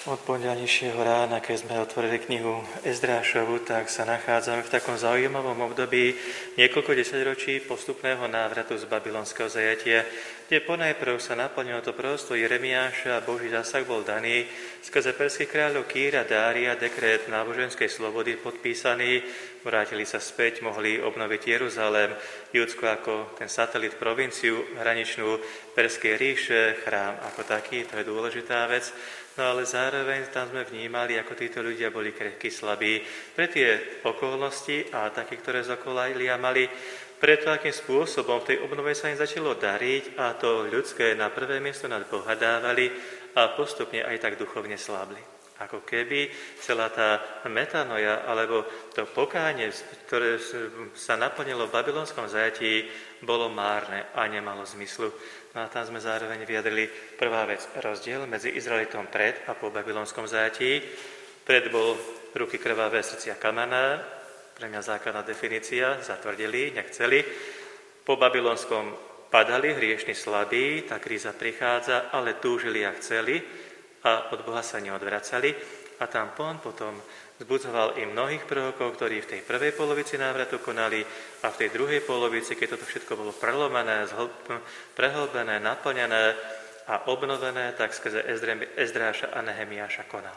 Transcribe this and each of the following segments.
Od pondelnejšieho rána, keď sme otvorili knihu Ezdrášovu, tak sa nachádzame v takom zaujímavom období niekoľko desaťročí postupného návratu z babylonského zajatia, kde ponajprv sa naplnilo to proroctvo Jeremiáša a Boží zásah bol daný skrze perských kráľov Kýra, Dária, dekret náboženskej slobody podpísaný, vrátili sa späť, mohli obnoviť Jeruzalém, Judsko ako ten satelit, provinciu hraničnú Perskej ríše, chrám ako taký, to je dôležitá vec. No ale zároveň tam sme vnímali, ako títo ľudia boli krehky, slabí pre tie okolnosti a také, ktoré zokolia mali, preto akým spôsobom v tej obnove sa im začalo dariť a to ľudské na prvé miesto nad Boha dávali a postupne aj tak duchovne slábli. Ako keby celá tá metanoja, alebo to pokánie, ktoré sa naplnilo v babylonskom zajatí, bolo márne a nemalo zmyslu. No a tam sme zároveň vyjadrili prvá vec, rozdiel medzi Izraelitom pred a po babylonskom zajatí. Pred bol ruky krvavé, srdcia kamenné, pre mňa základná definícia, zatvrdili, nechceli. Po babylonskom padali, hriešni slabí, tá kríza prichádza, ale túžili a chceli a od Boha sa neodvracali. A tam potom vzbudzoval i mnohých prorokov, ktorí v tej prvej polovici návratu konali a v tej druhej polovici, keď toto všetko bolo prelomené, prehlbené, naplnené a obnovené, tak skrze Ezdráša a Nehemiáša konal.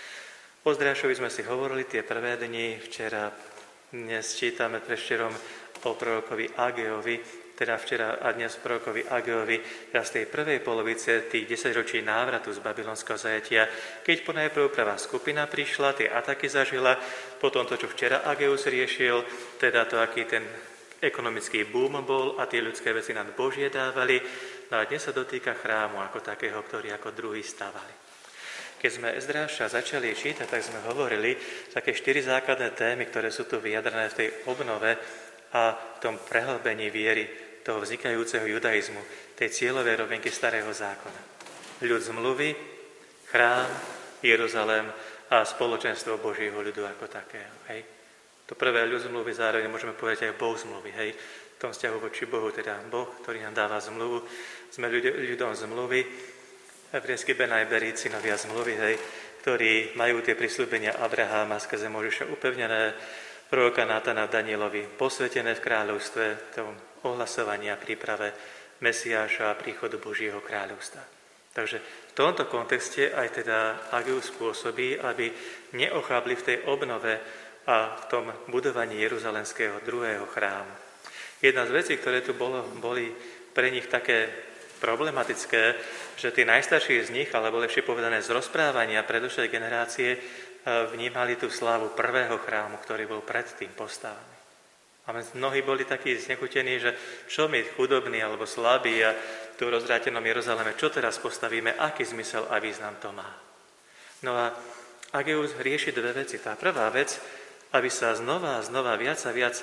O Ezdrášovi sme si hovorili tie prvé dni, včera, dnes čítame predvčerom o prorokovi Ageovi, teda včera a dnes prorokovi Ageovi, teda z tej prvej polovice tých 10 ročí návratu z babylonského zajatia, keď ponajprv prvá skupina prišla, tie ataky zažila, potom to, čo včera Ageus riešil, teda to, aký ten ekonomický boom bol a tie ľudské veci nad Božie dávali, no a dnes sa dotýka chrámu ako takého, ktorý ako druhý stavali. Keď sme Ezdráša začali čítať, tak sme hovorili také 4 základné témy, ktoré sú tu vyjadrené v tej obnove a v tom prehlbení viery toho vznikajúceho judaizmu, tej cieľovej rovinky starého zákona. Ľud zmluvy, chrám, Jeruzalém a spoločenstvo Božieho ľudu ako takého. Hej. To prvé ľud zmluvy zároveň môžeme povedať aj Boh zmluvy. Hej. V tom vzťahu voči Bohu, teda Boh, ktorý nám dáva zmluvu. Sme ľudom zmluvy, hebrejskí Benajberí, synovia zmluvy, hej, ktorí majú tie prisľúbenia Abraháma skrze Mojžiša upevnené, proroka Nátana Danielovi posvetené v kráľovstve, tom ohlasovaní a príprave Mesiáša a príchodu Božieho kráľovstva. Takže v tomto kontexte aj teda Ageus spôsobí, aby neochábli v tej obnove a v tom budovaní Jeruzalemského druhého chrámu. Jedna z vecí, ktoré tu boli pre nich také problematické, že tí najstarší z nich, alebo lepšie povedané z rozprávania predošlej generácie, vnímali tú slávu prvého chrámu, ktorý bol predtým postavený. A mnohí boli takí znechutení, že čo my chudobní alebo slabí a tu v rozvrátenom Jeruzaleme, čo teraz postavíme, aký zmysel a význam to má. No a Ageus rieši dve veci. Tá prvá vec, aby sa znova a znova viac a viac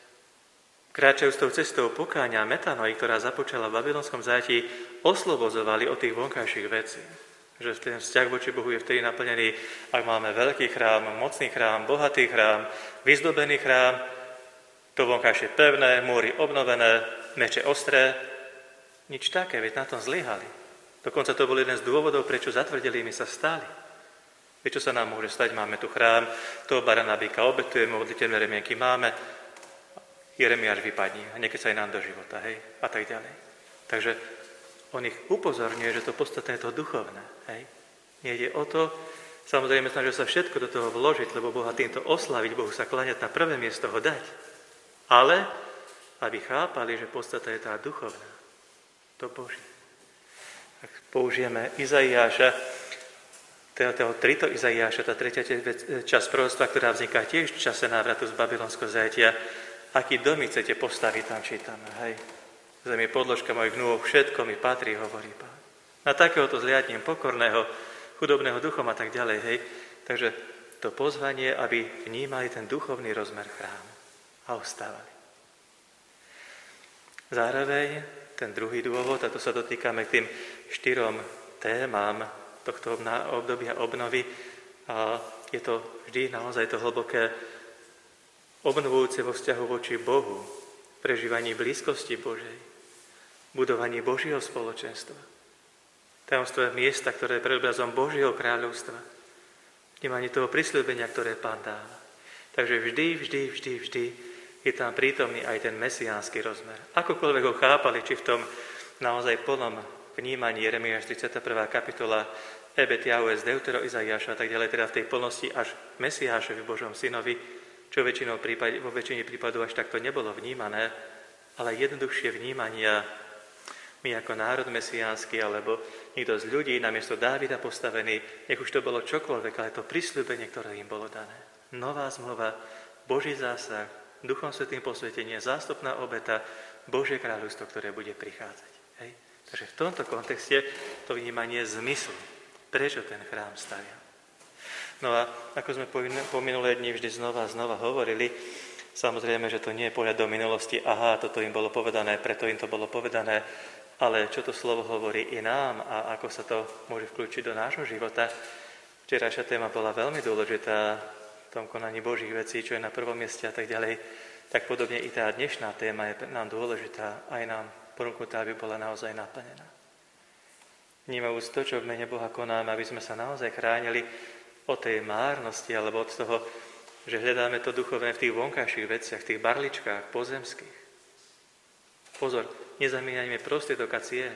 kráčajú s tou cestou pokáňa a metanoi, ktorá započala v babylonskom zajatí, oslobozovali od tých vonkajších vecí. Že ten vzťah voči Bohu je vtedy naplnený, ak máme veľký chrám, mocný chrám, bohatý chrám, vyzdobený chrám, to vonkajšie pevné, múry obnovené, meče ostré, nič také, veď na tom zlyhali. Dokonca to bol jeden z dôvodov, prečo zatvrdili my sa stáli. Veď čo sa nám môže stať? Máme tu chrám, toho barana býka obetujeme, modlitevné remienky máme, Jeremiáš vypadní a niekedy sa aj nám do života, hej, a tak ďalej. Takže on ich upozorňuje, že to podstatné je to duchovné, hej. Nejde o to, samozrejme snažil sa všetko do toho vložiť, lebo Boha týmto oslaviť, Bohu sa kláňať na prvé miesto ho dať. Ale aby chápali, že podstata je tá duchovná, to Božie. Ak použijeme Izaiáša, toho 3. Izaiáša, tá tretia časť proroctva, ktorá vzniká tiež v čase návratu z babylonského zajatia, aký dom chcete postaviť, tam čítame, hej. Zem je podložka mojich nôh, všetko mi patrí, hovorí Pán. Na takéhoto zliadním pokorného, chudobného duchom a tak ďalej, hej. Takže to pozvanie, aby vnímali ten duchovný rozmer chrámu a ostávali. Zároveň ten druhý dôvod, a to sa dotýkame k tým 4 témam tohto obdobia obnovy, a je to vždy naozaj to hlboké obnovujúce vo vzťahu voči Bohu, prežívaní blízkosti Božej, budovaní Božieho spoločenstva. Tajomstvo je miesta, ktoré je predobrazom Božieho kráľovstva. Vnímanie toho prisľúbenia, ktoré Pán dáva. Takže vždy je tam prítomný aj ten mesiánsky rozmer. Akokoľvek ho chápali, či v tom naozaj plnom vnímaní Jeremiáš 31. kapitola Ebetiaus, Deutero, Izaiáša a tak ďalej, teda v tej plnosti až Mesiášovi, Božom synovi, čo vo väčšine prípadov až takto nebolo vnímané, ale jednoduchšie vnímania my ako národ mesiánsky, alebo niekto z ľudí namiesto Dávida postavený, nech už to bolo čokoľvek, ale to prisľúbenie, ktoré im bolo dané. Nová zmluva, Boží zásah, Duchom Svätým posvetenie, zástupná obeta, Božie kráľovstvo, ktoré bude prichádzať. Hej? Takže v tomto kontexte to vnímanie zmyslu, prečo ten chrám stavia. No a ako sme po minulé dni vždy znova hovorili, samozrejme, že to nie je pohľad do minulosti, toto im bolo povedané, preto im to bolo povedané, ale čo to slovo hovorí i nám a ako sa to môže vklúčiť do nášho života. Včerajšia téma bola veľmi dôležitá v tom konaní Božích vecí, čo je na prvom mieste a tak ďalej. Tak podobne i tá dnešná téma je nám dôležitá, aj nám ponúknutá, aby bola naozaj naplnená. Vnímajúc to, čo v mene Boha konáme, aby sme sa naozaj chránili od tej márnosti alebo od toho, že hľadáme to duchovné v tých vonkajších veciach, v tých barličkách pozemských. Pozor, nezamieňajme prostriedok a cieľ,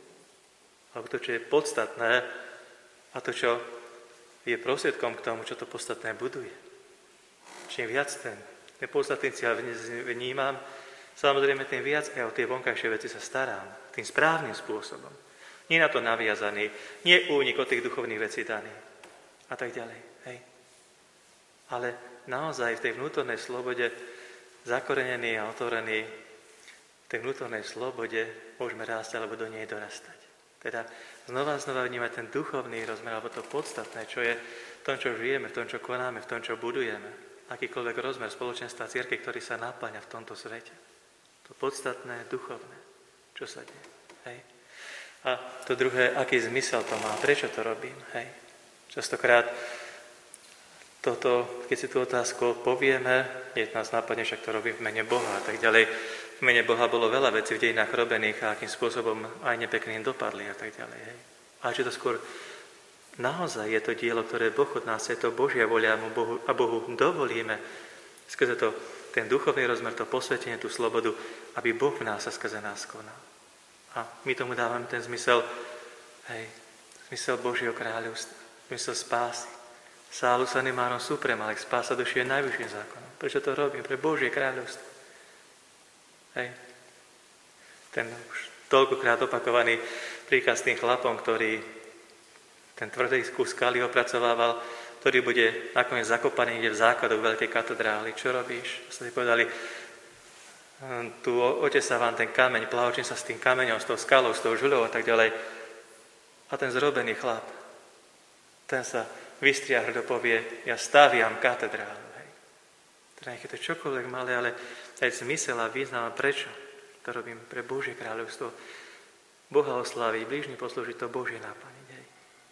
alebo to, čo je podstatné a to, čo je prostriedkom k tomu, čo to podstatné buduje. Čím viac ten podstatný cieľ vnímam, samozrejme tým viac aj o tie vonkajšie veci sa starám, tým správnym spôsobom. Nie na to naviazaný, nie únik od tých duchovných vecí daný a tak ďalej. Hej. Ale naozaj v tej vnútornej slobode zakorenený a otvorený, v tej vnútornej slobode môžeme rásť alebo do nej dorastať. Teda znova vnímať ten duchovný rozmer, alebo to podstatné, čo je v tom, čo žijeme, v tom, čo konáme, v tom, čo budujeme. Akýkoľvek rozmer spoločenstva cirkvi, ktorý sa naplňa v tomto svete. To podstatné, duchovné, čo sa deje. Hej. A to druhé, aký zmysel to má, prečo to robím. Hej. Častokrát keď si tú otázku povieme, je nás nápadne, však to robím v mene Boha a tak ďalej. V mene Boha bolo veľa vecí v dejinách robených a akým spôsobom aj nepekným dopadli a tak ďalej. Hej. Ale či to skôr naozaj je to dielo, ktoré Boh od nás, je to Božia voľa a Bohu dovolíme skrze to, ten duchovný rozmer, to posvetenie, tú slobodu, aby Boh v nás sa skrze nás konal. A my tomu dávame ten zmysel, zmysel Božieho kráľovstva, zmysel spásy. Salus animarum suprema, ale spása duši je najvyšším zákonom. Prečo to robím? Pre Božie kráľovstvo. Hej. Ten už toľkokrát opakovaný príkaz s tým chlapom, ktorý ten tvrdý kus skaly opracovával, ktorý bude nakoniec zakopaný niekde v základoch veľkej katedrály. Čo robíš? Sa ti povedali, tu otesá vám ten kameň, plavočím sa s tým kameňom, s tou skalou, s tou žuľou a tak ďalej. A ten zrobený chlap, ten sa vystria hrdo povie, ja staviam katedrálu. Hej. Teda nech je to čokoľvek malé, ale aj zmysel a význam, prečo to robím pre Božie kráľovstvo. Boha osláviť, blížny poslúžiť, to Božie naplniť. Hej.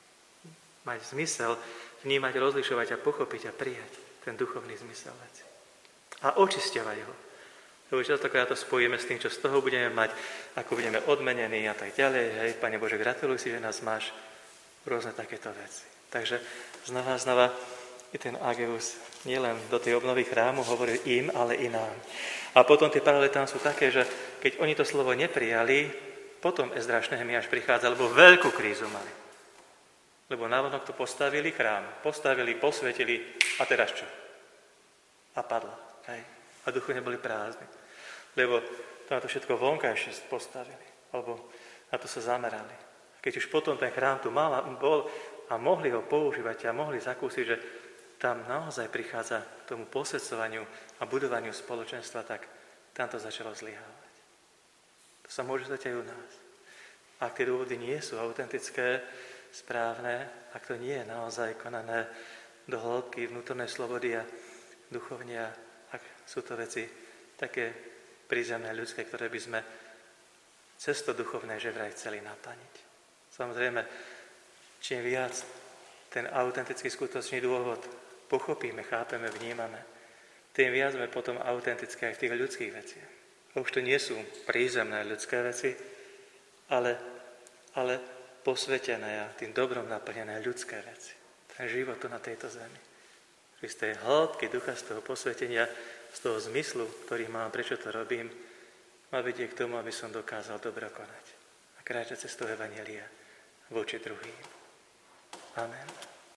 Mať zmysel, vnímať, rozlišovať a pochopiť a prijať ten duchovný zmysel veci. A očisťovať ho. Lebo častokrát to spojíme s tým, čo z toho budeme mať, ako budeme odmenení a tak ďalej. Hej, Pane Bože, gratuluj si, že nás máš rôzne takéto veci. Takže znova i ten Ageus nielen do tej obnovy chrámu hovoril im, ale i nám. A potom tie paralely tam sú také, že keď oni to slovo neprijali, potom Ezdráš Nehemiáš prichádza, lebo veľkú krízu mali. Lebo navonok to postavili chrám, posvetili a teraz čo? A padla. Hej. A duchovne boli prázdni. Lebo to na to všetko vonkajšie postavili. Alebo na to sa zamerali. Keď už potom ten chrám tu bol a mohli ho používať a mohli zakúsiť, že tam naozaj prichádza k tomu posvedcovaniu a budovaniu spoločenstva, tak tam to začalo zlyhávať. To sa môže stať aj u nás. Ak tie dôvody nie sú autentické, správne, ak to nie je naozaj konané do hĺbky vnútornej slobody a duchovne, ak sú to veci také prízemné, ľudské, ktoré by sme cez to duchovné že vraj chceli naplniť. Samozrejme, čím viac ten autentický skutočný dôvod pochopíme, chápeme, vnímame, tým viac sme potom autentické aj v tých ľudských veciach. Už to nie sú prízemné ľudské veci, ale posvetené a tým dobrom naplnené ľudské veci. Ten život tu na tejto zemi. Z tej hĺbky ducha, z toho posvetenia, z toho zmyslu, ktorý mám, prečo to robím, ma vedie k tomu, aby som dokázal dobro konať a kráčať cestou evanjelia voči druhým. Amen.